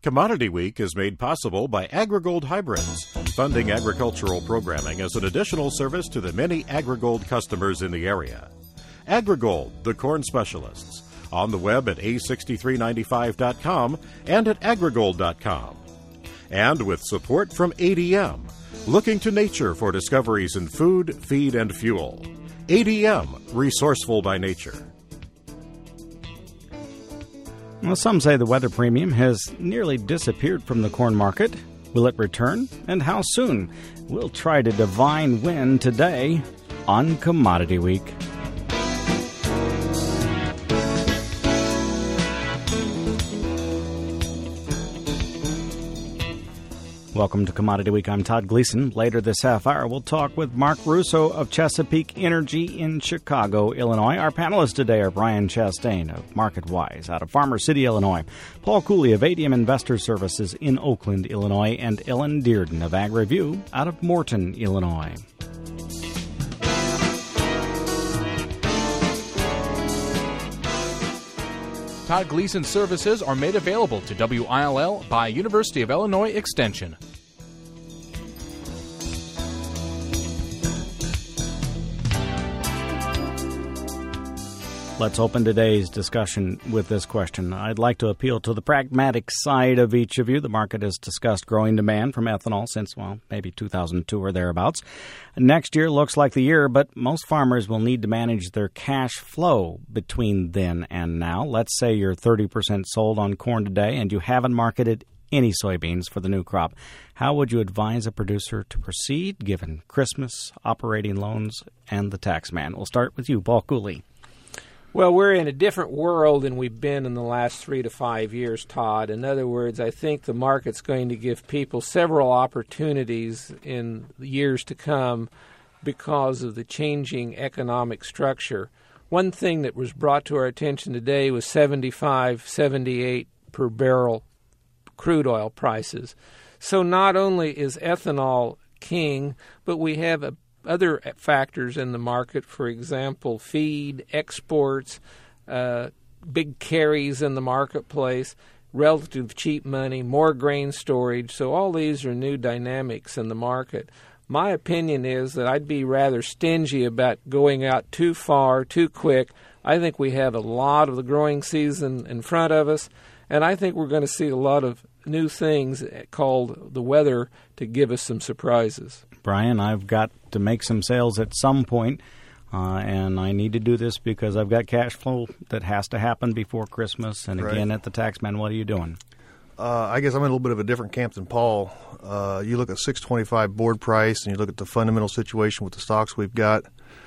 Commodity Week is made possible by AgriGold Hybrids, funding agricultural programming as an additional service to the many AgriGold customers in the area. AgriGold, the corn specialists, on the web at a6395.com and at agrigold.com. And with support from ADM, looking to nature for discoveries in food, feed, and fuel. ADM, resourceful by nature. Well, some say the weather premium has nearly disappeared from the corn market. Will it return? And how soon? We'll try to divine when today on Commodity Week. Welcome to Commodity Week. I'm Todd Gleason. Later this half hour, we'll talk with Mark Russo of Chesapeake Energy in Chicago, Illinois. Our panelists today are Brian Chastain of MarketWise out of Farmer City, Illinois, Paul Cooley of ADM Investor Services in Oakland, Illinois, and Ellen Dearden of AgReview out of Morton, Illinois. Todd Gleason services are made available to WILL by University of Illinois Extension. Let's open today's discussion with this question. I'd like to appeal to the pragmatic side of each of you. The market has discussed growing demand from ethanol since, maybe 2002 or thereabouts. Next year looks like the year, but most farmers will need to manage their cash flow between then and now. Let's say you're 30% sold on corn today and you haven't marketed any soybeans for the new crop. How would you advise a producer to proceed given Christmas, operating loans, and the tax man? We'll start with you, Paul Cooley. Well, we're in a different world than we've been in the last 3 to 5 years, Todd. In other words, I think the market's going to give people several opportunities in years to come because of the changing economic structure. One thing that was brought to our attention today was 75, 78 per barrel crude oil prices. So not only is ethanol king, but we have other factors in the market, for example, feed, exports, big carries in the marketplace, relative cheap money, more grain storage. So all these are new dynamics in the market. My opinion is that I'd be rather stingy about going out too far, too quick. I think we have a lot of the growing season in front of us, and I think we're going to see a lot of new things called the weather to give us some surprises. Brian, I've got to make some sales at some point, and I need to do this because I've got cash flow that has to happen before Christmas. And again, at the Taxman, what are you doing? I guess I'm in a little bit of a different camp than Paul. You look at $6.25 board price, and you look at the fundamental situation with the stocks we've got.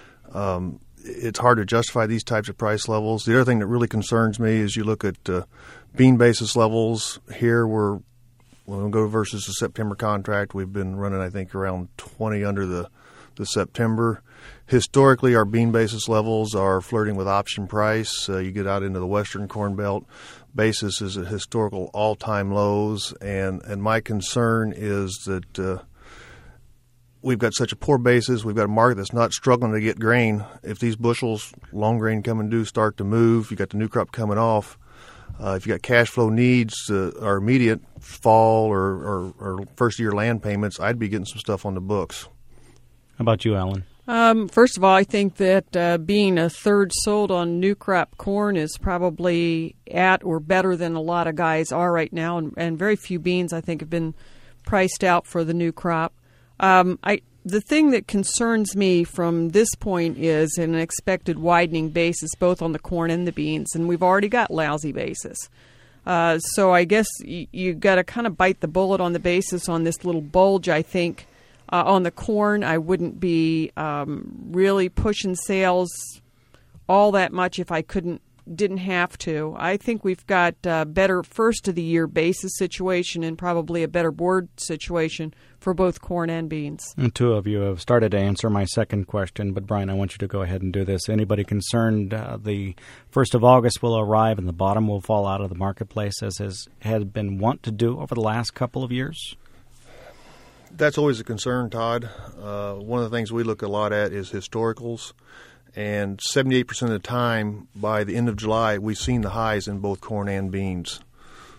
It's hard to justify these types of price levels. The other thing that really concerns me is you look at bean basis levels. Here when we go versus the September contract, we've been running, I think, around 20 under the September. Historically, our bean basis levels are flirting with option price. You get out into the Western Corn Belt, basis is at historical all-time lows, and my concern is that we've got such a poor basis. We've got a market that's not struggling to get grain. If these bushels, long grain coming due, start to move, you got the new crop coming off. If you got cash flow needs or immediate fall or first-year land payments, I'd be getting some stuff on the books. How about you, Alan? First of all, I think that being a third sold on new crop corn is probably at or better than a lot of guys are right now, and very few beans, I think, have been priced out for the new crop. The thing that concerns me from this point is an expected widening basis both on the corn and the beans, and we've already got lousy basis. So I guess you got to kind of bite the bullet on the basis on this little bulge, I think. On the corn, I wouldn't be really pushing sales all that much if I didn't have to. I think we've got a better first of the year basis situation and probably a better board situation for both corn and beans. And two of you have started to answer my second question, but Brian, I want you to go ahead and do this. Anybody concerned the 1st of August will arrive and the bottom will fall out of the marketplace as has been wont to do over the last couple of years? That's always a concern, Todd. One of the things we look a lot at is historicals. And 78% of the time, by the end of July, we've seen the highs in both corn and beans.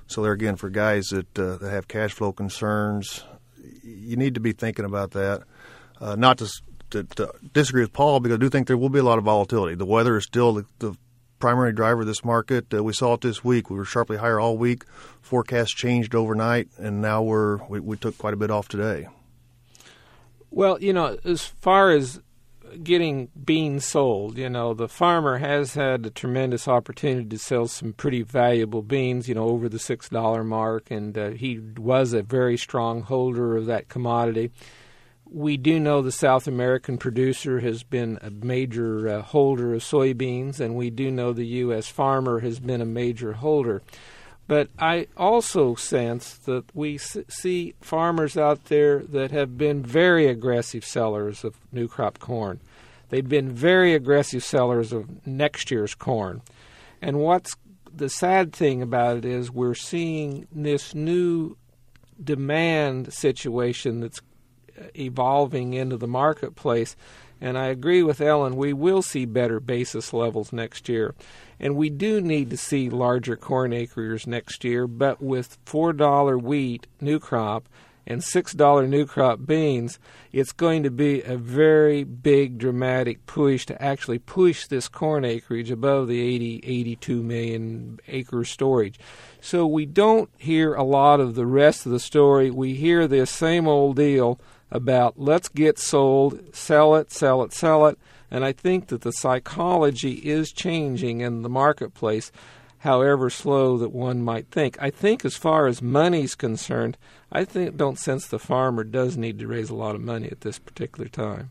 So there again, for guys that have cash flow concerns, you need to be thinking about that. Not to disagree with Paul, because I do think there will be a lot of volatility. The weather is still the primary driver of this market. We saw it this week. We were sharply higher all week. Forecast changed overnight, and now we took quite a bit off today. Well, as far as getting beans sold, the farmer has had a tremendous opportunity to sell some pretty valuable beans, over the $6 mark, and he was a very strong holder of that commodity. We do know the South American producer has been a major holder of soybeans, and we do know the U.S. farmer has been a major holder. But I also sense that we see farmers out there that have been very aggressive sellers of new crop corn. They've been very aggressive sellers of next year's corn. And what's the sad thing about it is we're seeing this new demand situation that's evolving into the marketplace. And I agree with Ellen, we will see better basis levels next year. And we do need to see larger corn acres next year, but with $4 wheat new crop and $6 new crop beans, it's going to be a very big, dramatic push to actually push this corn acreage above the 82 million acre storage. So we don't hear a lot of the rest of the story. We hear this same old deal about let's get sold, sell it, sell it, sell it. And I think that the psychology is changing in the marketplace, however slow that one might think. I think as far as money's concerned, don't sense the farmer does need to raise a lot of money at this particular time.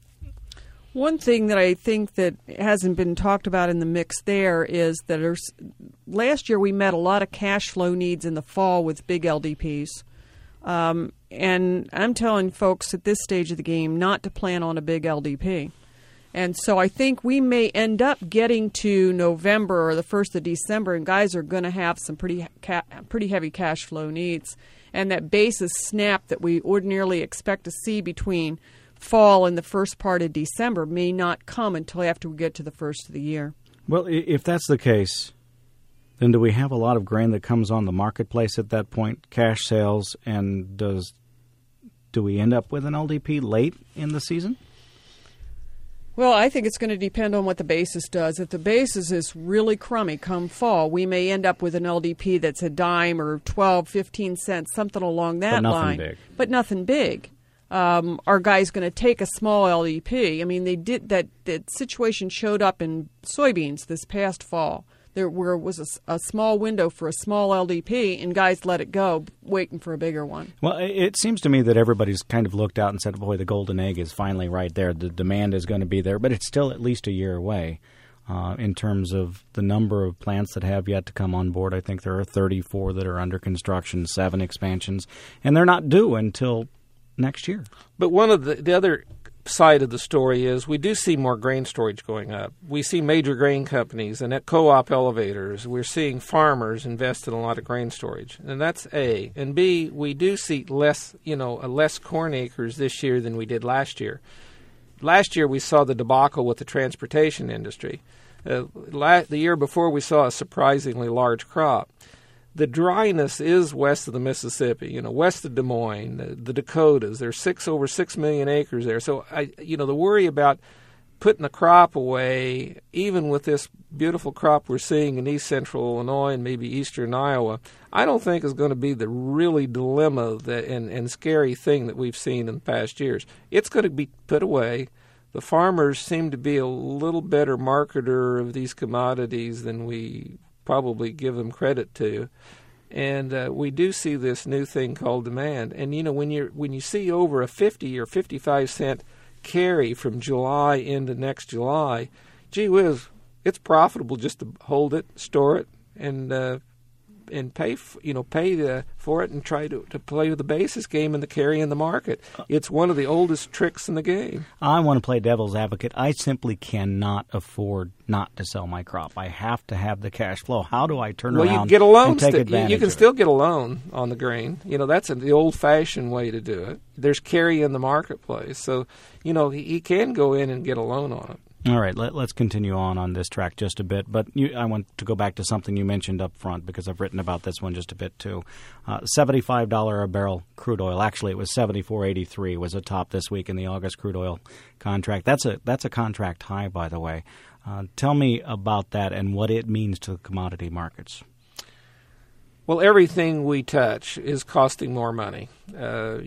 One thing that I think that hasn't been talked about in the mix there is that last year we met a lot of cash flow needs in the fall with big LDPs. And I'm telling folks at this stage of the game not to plan on a big LDP. And so I think we may end up getting to November or the 1st of December, and guys are going to have some pretty heavy cash flow needs. And that basis snap that we ordinarily expect to see between fall and the first part of December may not come until after we get to the first of the year. Well, if that's the case, then do we have a lot of grain that comes on the marketplace at that point, cash sales, and do we end up with an LDP late in the season? Well, I think it's going to depend on what the basis does. If the basis is really crummy come fall, we may end up with an LDP that's a dime or 12, 15 cents, something along that line. But nothing big. Are guys going to take a small LDP? I mean, they did that situation showed up in soybeans this past fall. There was a small window for a small LDP, and guys let it go, waiting for a bigger one. Well, it seems to me that everybody's kind of looked out and said, boy, the golden egg is finally right there. The demand is going to be there, but it's still at least a year away in terms of the number of plants that have yet to come on board. I think there are 34 that are under construction, 7 expansions, and they're not due until next year. But one of the other side of the story is we do see more grain storage going up. We see major grain companies and at co-op elevators. We're seeing farmers invest in a lot of grain storage, and that's A. And B, we do see less corn acres this year than we did last year. Last year we saw the debacle with the transportation industry. The year before we saw a surprisingly large crop. The dryness is west of the Mississippi, west of Des Moines, the Dakotas. There's over 6 million acres there. So, the worry about putting the crop away, even with this beautiful crop we're seeing in east central Illinois and maybe eastern Iowa, I don't think is going to be the really dilemma and scary thing that we've seen in the past years. It's going to be put away. The farmers seem to be a little better marketer of these commodities than we probably give them credit to, and we do see this new thing called demand. And when you see over a 50 or 55 cent carry from July into next July, gee whiz, it's profitable just to hold it, store it, and pay for it and try to play the basis game and the carry in the market. It's one of the oldest tricks in the game. I want to play devil's advocate. I simply cannot afford not to sell my crop. I have to have the cash flow. How do I turn around you get a loan and take advantage You can of still it? get a loan on the grain. That's the old-fashioned way to do it. There's carry in the marketplace. So, he can go in and get a loan on it. All right, let's continue on this track just a bit. But I want to go back to something you mentioned up front because I've written about this one just a bit too. $75 a barrel crude oil. Actually, it was $74.83 was a top this week in the August crude oil contract. That's a contract high, by the way. Tell me about that and what it means to the commodity markets. Well, everything we touch is costing more money, when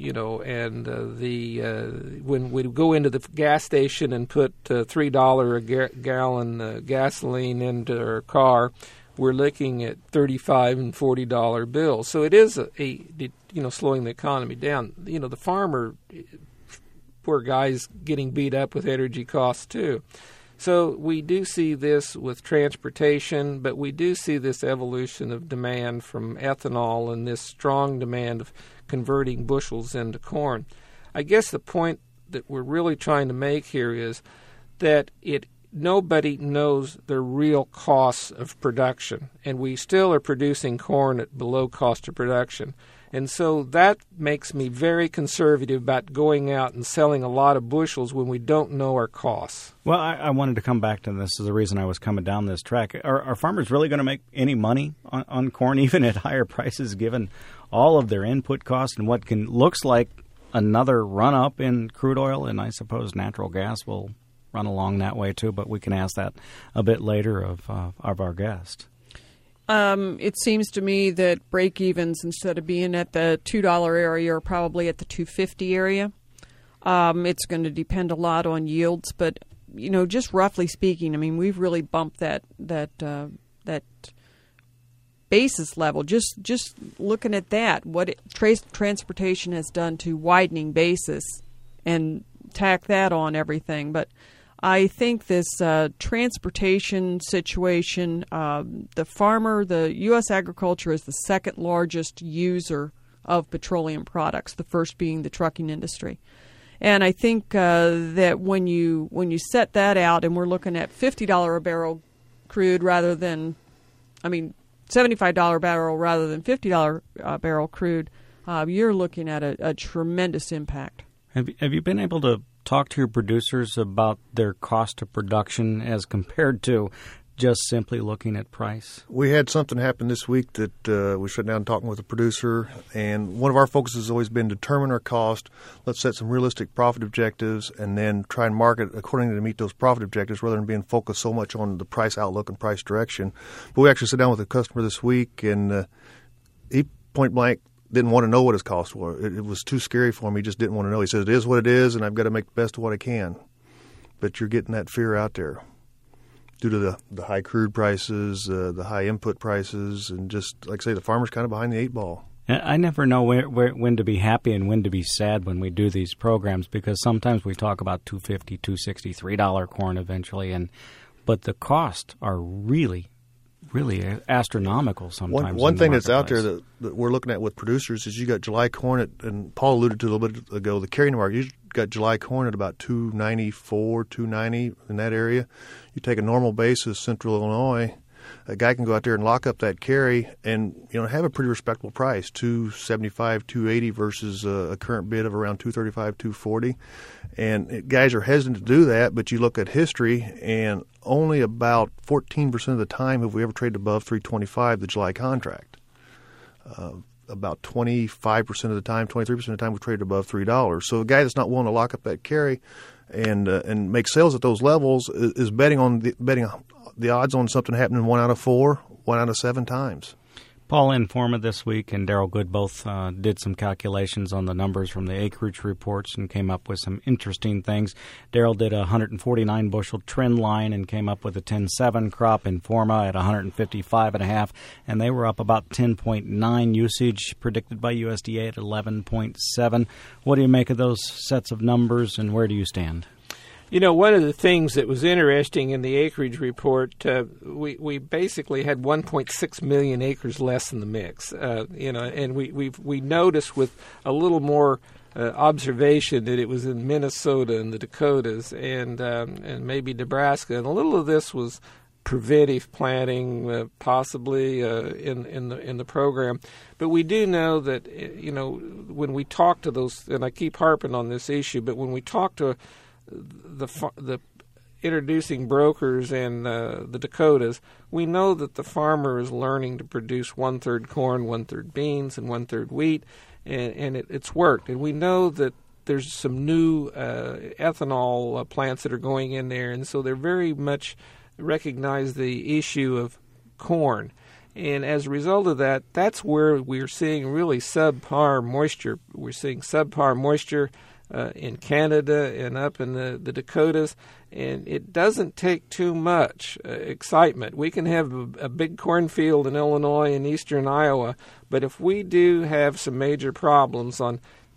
we go into the gas station and put $3 a gallon gasoline into our car, we're looking at $35 and $40 bills. So it is slowing the economy down. The farmer, poor guy's getting beat up with energy costs too. So we do see this with transportation, but we do see this evolution of demand from ethanol and this strong demand of converting bushels into corn. I guess the point that we're really trying to make here is that nobody knows the real costs of production, and we still are producing corn at below cost of production. And so that makes me very conservative about going out and selling a lot of bushels when we don't know our costs. Well, I wanted to come back to this as the reason I was coming down this track. Are farmers really going to make any money on corn, even at higher prices, given all of their input costs and what looks like another run-up in crude oil? And I suppose natural gas will run along that way too, but we can ask that a bit later of our guest. It seems to me that break-evens, instead of being at the $2 area, are probably at the $2.50 area. It's going to depend a lot on yields, but just roughly speaking, I mean, we've really bumped that basis level. Just looking at that, what transportation has done to widening basis, and tack that on everything, but. I think this transportation situation, the farmer, the U.S. agriculture is the second largest user of petroleum products, the first being the trucking industry. And I think that when you set that out and we're looking at $50 a barrel crude rather than, $75 a barrel rather than $50 a barrel crude, you're looking at a tremendous impact. Have you been able to talk to your producers about their cost of production as compared to just simply looking at price? We had something happen this week that we sat down talking with a producer, and one of our focuses has always been determine our cost. Let's set some realistic profit objectives and then try and market accordingly to meet those profit objectives rather than being focused so much on the price outlook and price direction. But we actually sat down with a customer this week, and he point blank didn't want to know what his costs were. It was too scary for him. He just didn't want to know. He said, it is what it is, and I've got to make the best of what I can. But you're getting that fear out there due to the high crude prices, the high input prices, and just, like I say, the farmer's kind of behind the eight ball. I never know when to be happy and when to be sad when we do these programs, because sometimes we talk about $2.50, $2.60, $3 corn eventually, but the costs are really astronomical sometimes. One thing that's out there that we're looking at with producers is you got July corn and Paul alluded to a little bit ago, the carrying market. You got July corn at about $2.94, $2.90 in that area. You take a normal basis, Central Illinois, a guy can go out there and lock up that carry and have a pretty respectable price, $2.75, $2.80 versus a current bid of around $2.35, $2.40. And guys are hesitant to do that, but you look at history, and only about 14% of the time have we ever traded above $3.25, the July contract. About 25% of the time, 23% of the time, we've traded above $3. So a guy that's not willing to lock up that carry and make sales at those levels is betting the odds on something happening 1 out of 4, 1 out of 7 times. Paul Informa this week and Daryl Good both did some calculations on the numbers from the acreage reports and came up with some interesting things. Daryl did a 149 bushel trend line and came up with a 10.7 crop. Informa at 155.5, and they were up about 10.9 usage predicted by USDA at 11.7. What do you make of those sets of numbers, and where do you stand? One of the things that was interesting in the acreage report, we basically had 1.6 million acres less in the mix. And we noticed with a little more observation that it was in Minnesota and the Dakotas and maybe Nebraska, and a little of this was preventive planting, possibly in the program. But we do know that when we talk to those, and I keep harping on this issue, but when we talk to the introducing brokers and the Dakotas, we know that the farmer is learning to produce 1/3 corn, 1/3 beans, and 1/3 wheat, and it's worked. And we know that there's some new ethanol plants that are going in there, and so they're very much recognize the issue of corn. And as a result of that, that's where we're seeing really subpar moisture. We're seeing subpar moisture in Canada and up in the Dakotas, and it doesn't take too much excitement. We can have a big cornfield in Illinois and eastern Iowa, but if we do have some major problems on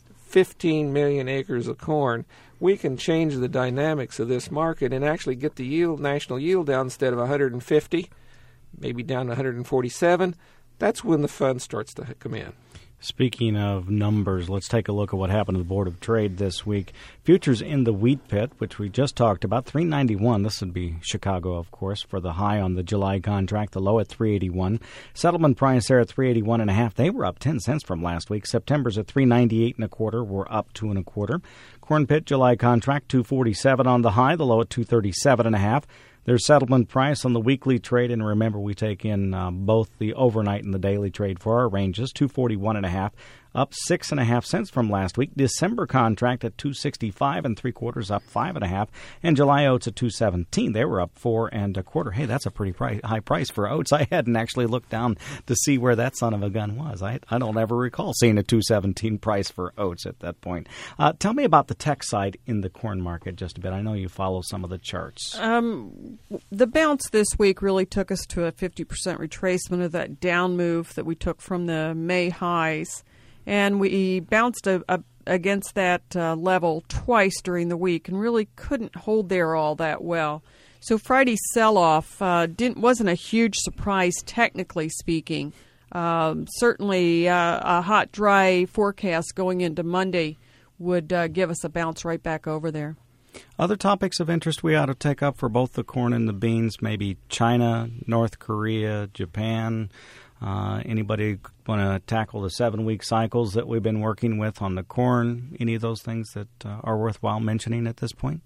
15 million acres of corn, we can change the dynamics of this market and actually get the yield, national yield down instead of 150, maybe down to 147. That's when the fun starts to come in. Speaking of numbers, let's take a look at what happened to the Board of Trade this week. Futures in the wheat pit, which we just talked about, 391. This would be Chicago, of course, for the high on the July contract, the low at 381. Settlement price there at 381.5. They were up 10 cents from last week. September's at 398.25. We're up 2 1/4. Corn pit July contract 247 on the high, the low at 237.5. Their settlement price on the weekly trade, and remember we take in both the overnight and the daily trade for our ranges, 241.5, up 6.5 cents from last week. December contract at 265 3/4, up 5.5, and July oats at 217. They were up 4 1/4. Hey, that's a pretty high price for oats. I hadn't actually looked down to see where that son of a gun was. I don't ever recall seeing a 217 price for oats at that point. Tell me about the tech side in the corn market just a bit. I know you follow some of the charts. The bounce this week really took us to a 50% retracement of that down move that we took from the May highs. And we bounced against that level twice during the week and really couldn't hold there all that well. So Friday's sell-off wasn't a huge surprise, technically speaking. Certainly a hot, dry forecast going into Monday would give us a bounce right back over there. Other topics of interest we ought to take up for both the corn and the beans, maybe China, North Korea, Japan. Anybody want to tackle the 7-week cycles that we've been working with on the corn? Any of those things that are worthwhile mentioning at this point?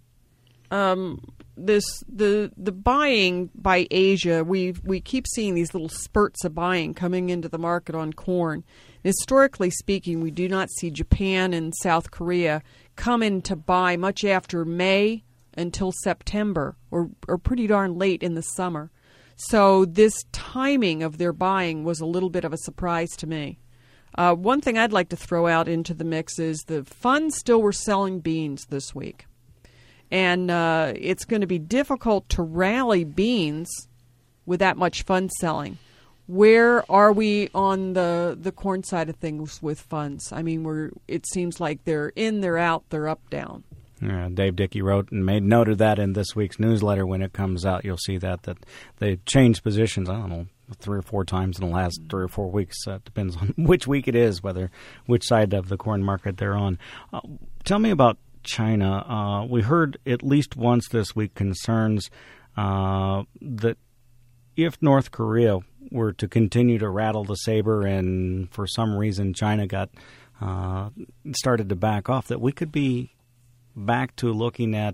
The buying by Asia, we keep seeing these little spurts of buying coming into the market on corn. Historically speaking, we do not see Japan and South Korea come in to buy much after May until September or pretty darn late in the summer. So this timing of their buying was a little bit of a surprise to me. One thing I'd like to throw out into the mix is the funds still were selling beans this week. And it's going to be difficult to rally beans with that much fund selling. Where are we on the corn side of things with funds? I mean, it seems like they're in, they're out, they're up, down. Dave Dickey wrote and made note of that in this week's newsletter. When it comes out, you'll see that they've changed positions, I don't know, 3 or 4 times in the last 3 or 4 weeks. Depends on which week it is, which side of the corn market they're on. Tell me about China. We heard at least once this week concerns that if North Korea were to continue to rattle the saber and for some reason China got started to back off, that we could be back to looking at,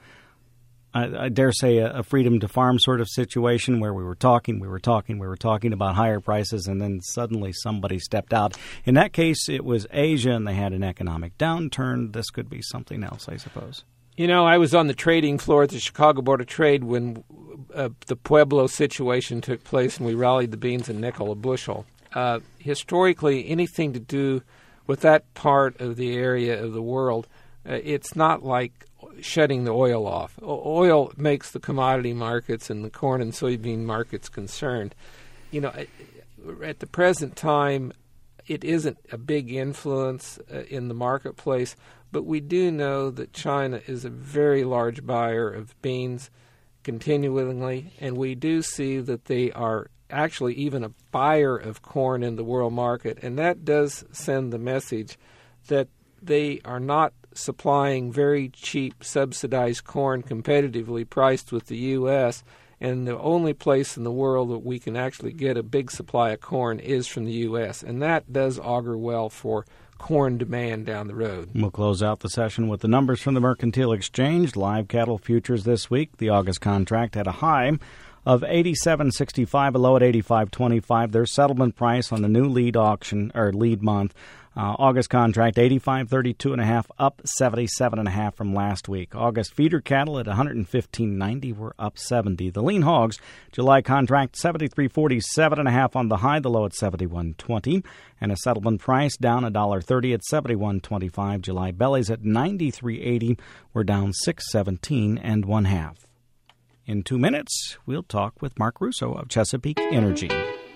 I dare say, a freedom to farm sort of situation where we were talking about higher prices, and then suddenly somebody stepped out. In that case, it was Asia, and they had an economic downturn. This could be something else, I suppose. You know, I was on the trading floor at the Chicago Board of Trade when the Pueblo situation took place, and we rallied the beans a nickel a bushel. Historically, anything to do with that part of the area of the world, it's not like shutting the oil off. Oil makes the commodity markets and the corn and soybean markets concerned. You know, at the present time, it isn't a big influence in the marketplace, but we do know that China is a very large buyer of beans continually, and we do see that they are actually even a buyer of corn in the world market, and that does send the message that they are not supplying very cheap subsidized corn competitively priced with the U.S., And the only place in the world that we can actually get a big supply of corn is from the U.S., and that does augur well for corn demand down the road. We'll close out the session with the numbers from the Mercantile Exchange. Live cattle futures this week. The August contract had a high of 87.65, a low at 85.25. Their settlement price on the new lead auction or lead month. August contract 85.32.5, up 77.5 from last week. August feeder cattle at 115.90 were up 70. The lean hogs July contract 73.47.5 on the high, the low at 71.20, and a settlement price down $1.30 at 71.25. July bellies at 93.80 were down 6.17 1/2. In 2 minutes, we'll talk with Mark Russo of Chesapeake Energy.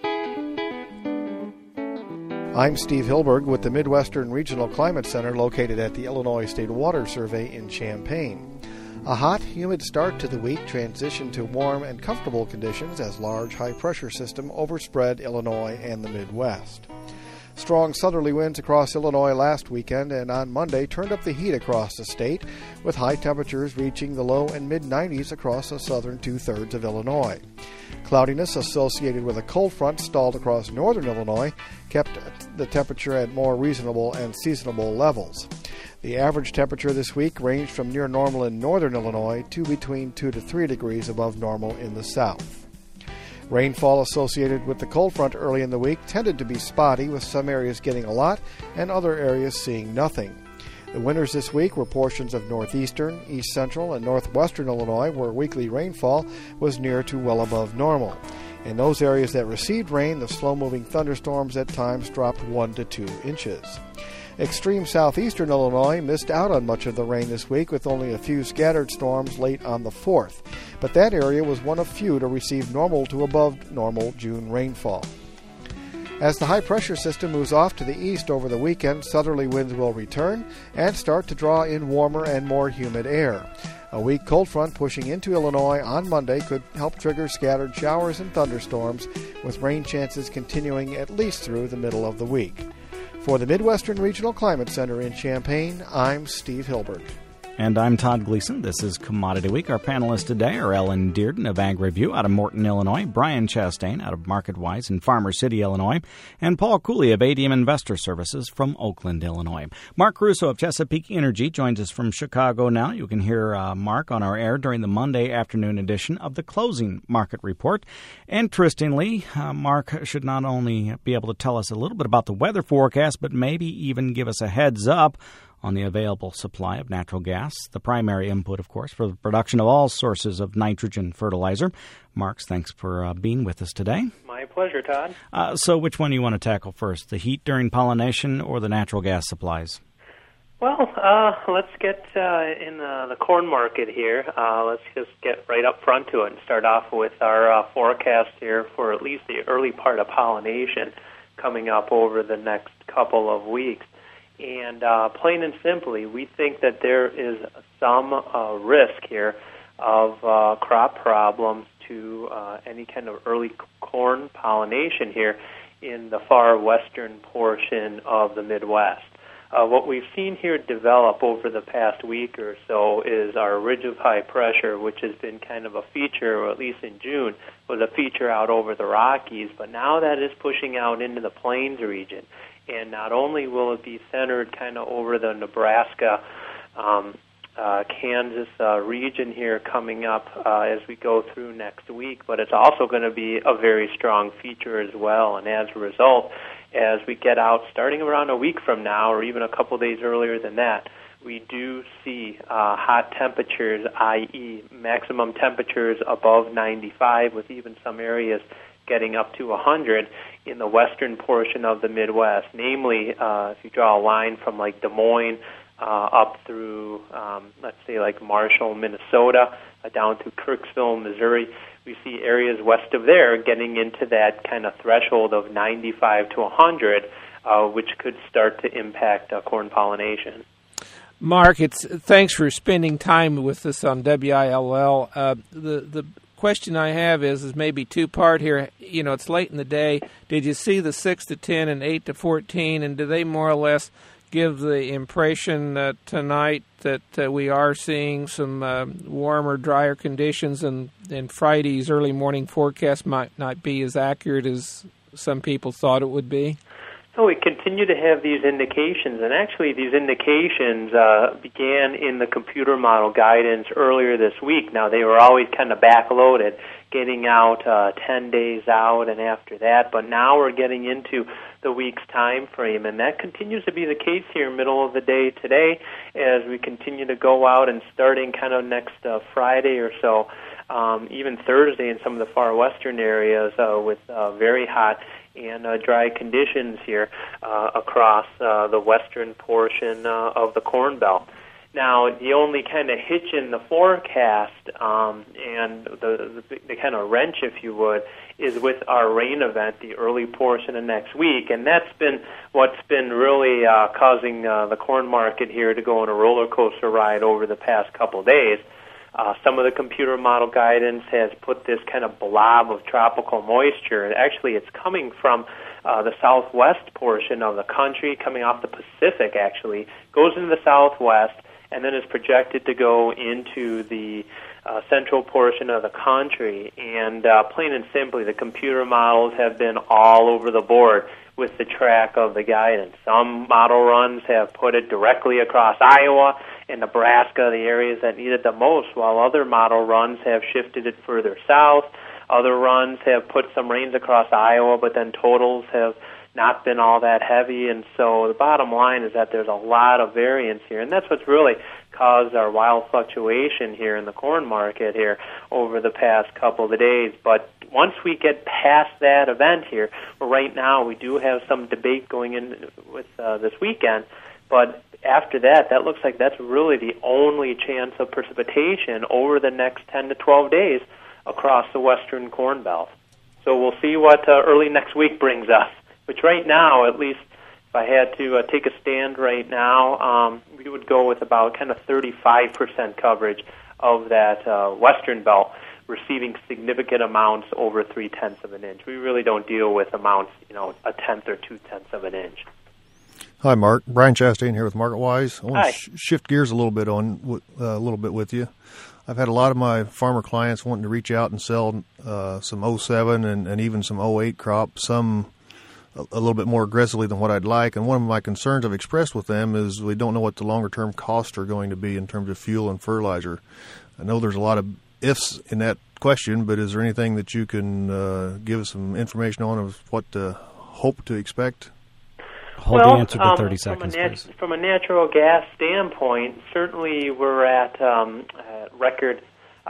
I'm Steve Hilberg with the Midwestern Regional Climate Center located at the Illinois State Water Survey in Champaign. A hot, humid start to the week transitioned to warm and comfortable conditions as large high-pressure system overspread Illinois and the Midwest. Strong southerly winds across Illinois last weekend and on Monday turned up the heat across the state, with high temperatures reaching the low and mid-90s across the southern two-thirds of Illinois. Cloudiness associated with a cold front stalled across northern Illinois kept the temperature at more reasonable and seasonable levels. The average temperature this week ranged from near normal in northern Illinois to between 2 to 3 degrees above normal in the south. Rainfall associated with the cold front early in the week tended to be spotty, with some areas getting a lot and other areas seeing nothing. The winners this week were portions of northeastern, east central, and northwestern Illinois, where weekly rainfall was near to well above normal. In those areas that received rain, the slow-moving thunderstorms at times dropped 1 to 2 inches. Extreme southeastern Illinois missed out on much of the rain this week, with only a few scattered storms late on the 4th. But that area was one of few to receive normal to above normal June rainfall. As the high-pressure system moves off to the east over the weekend, southerly winds will return and start to draw in warmer and more humid air. A weak cold front pushing into Illinois on Monday could help trigger scattered showers and thunderstorms, with rain chances continuing at least through the middle of the week. For the Midwestern Regional Climate Center in Champaign, I'm Steve Hilberg. And I'm Todd Gleason. This is Commodity Week. Our panelists today are Ellen Dearden of AgriView out of Morton, Illinois, Brian Chastain out of MarketWise in Farmer City, Illinois, and Paul Cooley of ADM Investor Services from Oakland, Illinois. Mark Russo of Chesapeake Energy joins us from Chicago now. You can hear Mark on our air during the Monday afternoon edition of the Closing Market Report. Interestingly, Mark should not only be able to tell us a little bit about the weather forecast, but maybe even give us a heads up on the available supply of natural gas, the primary input, of course, for the production of all sources of nitrogen fertilizer. Marks, thanks for being with us today. My pleasure, Todd. So which one do you want to tackle first, the heat during pollination or the natural gas supplies? Well, let's get in the corn market here. Let's just get right up front to it and start off with our forecast here for at least the early part of pollination coming up over the next couple of weeks. And plain and simply, we think that there is some risk here of crop problems to any kind of early corn pollination here in the far western portion of the Midwest. What we've seen here develop over the past week or so is our ridge of high pressure, which has been kind of a feature, or at least in June, was a feature out over the Rockies, but now that is pushing out into the Plains region. And not only will it be centered kind of over the Nebraska, Kansas region here coming up as we go through next week, but it's also going to be a very strong feature as well. And as a result, as we get out starting around a week from now or even a couple days earlier than that, we do see hot temperatures, i.e. maximum temperatures above 95, with even some areas getting up to 100 in the western portion of the Midwest. Namely, if you draw a line from like Des Moines up through, let's say, like Marshall, Minnesota, down to Kirksville, Missouri, we see areas west of there getting into that kind of threshold of 95 to 100, which could start to impact corn pollination. Mark, thanks for spending time with us on WILL. The question I have is maybe two-part here. You know, it's late in the day. Did you see the 6 to 10 and 8 to 14, and do they more or less give the impression tonight that we are seeing some warmer, drier conditions, and Friday's early morning forecast might not be as accurate as some people thought it would be? So we continue to have these indications, and actually these indications began in the computer model guidance earlier this week. Now, they were always kind of backloaded, getting out 10 days out and after that, but now we're getting into the week's time frame, and that continues to be the case here middle of the day today as we continue to go out and starting kind of next Friday or so, even Thursday in some of the far western areas with very hot and dry conditions here across the western portion of the Corn Belt. Now, the only kind of hitch in the forecast and the kind of wrench, if you would, is with our rain event the early portion of next week, and that's been what's been really causing the corn market here to go on a roller coaster ride over the past couple of days. Some of the computer model guidance has put this kind of blob of tropical moisture. Actually, it's coming from the southwest portion of the country, coming off the Pacific, actually, goes into the southwest, and then is projected to go into the central portion of the country. And plain and simply, the computer models have been all over the board with the track of the guidance. Some model runs have put it directly across Iowa and Nebraska, the areas that need it the most, while other model runs have shifted it further south. Other runs have put some rains across Iowa, but then totals have not been all that heavy. And so the bottom line is that there's a lot of variance here, and that's what's really caused our wild fluctuation here in the corn market here over the past couple of days. But once we get past that event here, well, right now we do have some debate going in with this weekend, but after that, that looks like that's really the only chance of precipitation over the next 10 to 12 days across the western Corn Belt. So we'll see what early next week brings us, which right now, at least if I had to take a stand right now, we would go with about kind of 35% coverage of that western belt receiving significant amounts over 0.3 of an inch. We really don't deal with amounts, a tenth or 0.2 of an inch. Hi, Mark. Brian Chastain here with MarketWise. I want to shift gears a little bit with you. I've had a lot of my farmer clients wanting to reach out and sell some 07 and even some 08 crop, some a little bit more aggressively than what I'd like. And one of my concerns I've expressed with them is we don't know what the longer-term costs are going to be in terms of fuel and fertilizer. I know there's a lot of ifs in that question, but is there anything that you can give us some information on of what to hope to expect? Hold the answer to 30 seconds, please. From a natural gas standpoint, certainly we're at record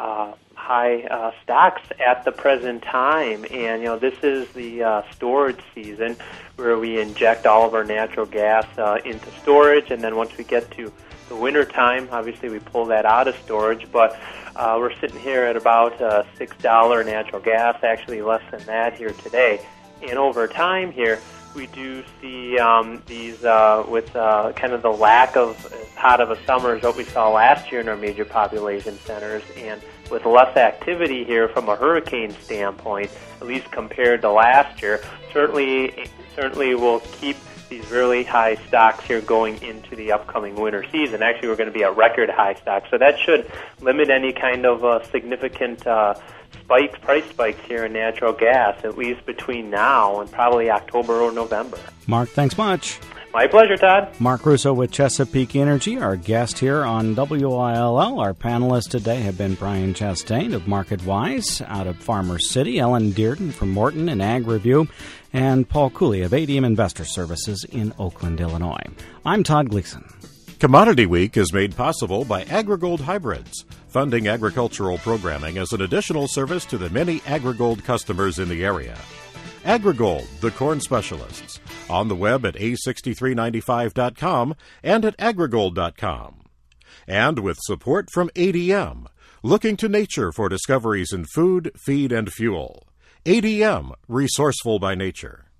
high stocks at the present time, and this is the storage season where we inject all of our natural gas into storage, and then once we get to the winter time, obviously we pull that out of storage, but we're sitting here at about $6 natural gas, actually less than that here today, and over time here we do see these with kind of the lack of as hot of a summer as what we saw last year in our major population centers, and with less activity here from a hurricane standpoint, at least compared to last year, certainly we'll keep these really high stocks here going into the upcoming winter season. Actually, we're going to be at record high stocks, so that should limit any kind of significant price spikes here in natural gas, at least between now and probably October or November. Mark, thanks much. My pleasure, Todd. Mark Russo with Chesapeake Energy, our guest here on WILL. Our panelists today have been Brian Chastain of MarketWise out of Farmer City, Ellen Dearden from Morton and Ag Review, and Paul Cooley of ADM Investor Services in Oakland, Illinois. I'm Todd Gleason. Commodity Week is made possible by AgriGold Hybrids, funding agricultural programming as an additional service to the many AgriGold customers in the area. AgriGold, the corn specialists, on the web at a6395.com and at agrigold.com. And with support from ADM, looking to nature for discoveries in food, feed, and fuel. ADM, resourceful by nature.